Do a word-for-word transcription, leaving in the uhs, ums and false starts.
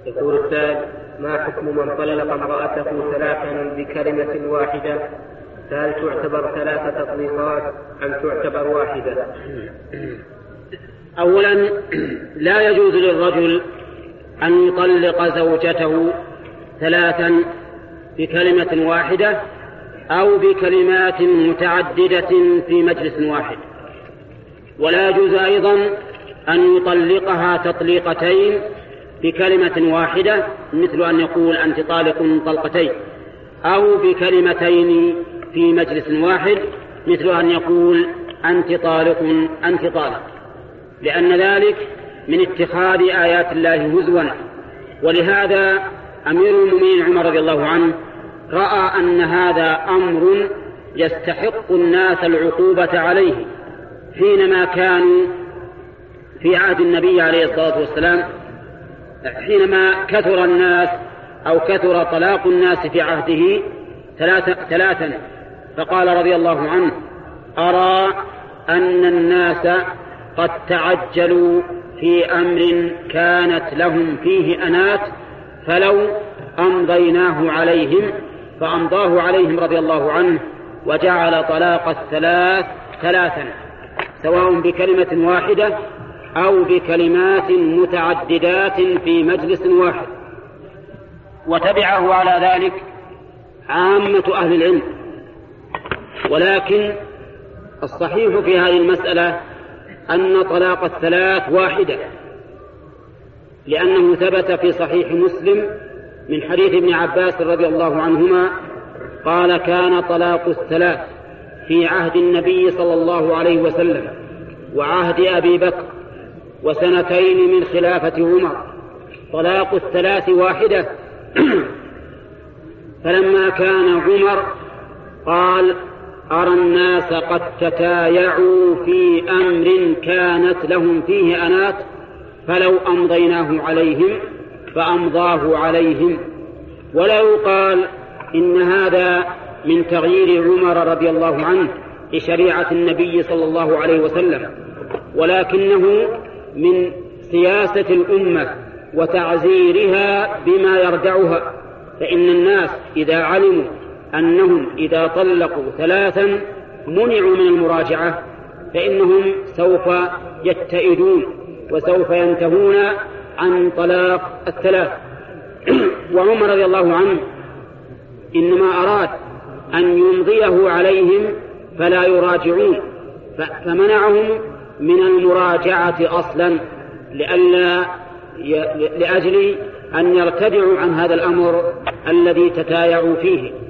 يقول السائل: ما حكم من طلق امرأته ثلاثا بكلمة واحدة؟ فهل تعتبر ثلاث تطليقات أم تعتبر واحدة؟ أولا، لا يجوز للرجل أن يطلق زوجته ثلاثا بكلمة واحدة أو بكلمات متعددة في مجلس واحد. ولا يجوز أيضا أن يطلقها تطليقتين بكلمة واحدة، مثل أن يقول أنت طالق طلقتين، أو بكلمتين في مجلس واحد، مثل أن يقول أنت طالق أنت طالق، لأن ذلك من اتخاذ آيات الله هزوا. ولهذا أمير المؤمنين عمر رضي الله عنه رأى أن هذا أمر يستحق الناس العقوبة عليه حينما كانوا في عهد النبي عليه الصلاة والسلام، حينما كثر الناس أو كثر طلاق الناس في عهده ثلاثا، فقال رضي الله عنه: أرى أن الناس قد تعجلوا في أمر كانت لهم فيه أنات، فلو أمضيناه عليهم، فأمضاه عليهم رضي الله عنه وجعل طلاق الثلاث ثلاثا، سواء بكلمة واحدة أو بكلمات متعددات في مجلس واحد. وتبعه على ذلك عامة أهل العلم. ولكن الصحيح في هذه المسألة أن طلاق الثلاث واحدة، لأنه ثبت في صحيح مسلم من حديث ابن عباس رضي الله عنهما قال: كان طلاق الثلاث في عهد النبي صلى الله عليه وسلم وعهد أبي بكر وسنتين من خلافة عمر، طلاق الثلاث واحدة. فلما كان عمر قال: أرى الناس قد تتايعوا في أمر كانت لهم فيه أنات، فلو أمضيناه عليهم، فأمضاه عليهم. ولا يقال إن هذا من تغيير عمر رضي الله عنه لشريعة النبي صلى الله عليه وسلم، ولكنه من سياسة الأمة وتعزيرها بما يردعها. فإن الناس إذا علموا أنهم إذا طلقوا ثلاثا منعوا من المراجعة، فإنهم سوف يتئدون وسوف ينتهون عن طلاق الثلاث. وعمر رضي الله عنه إنما أراد أن يمضيه عليهم فلا يراجعون، فمنعهم من المراجعة أصلا لألا لأجل أن يرتدعوا عن هذا الأمر الذي تتايعوا فيه.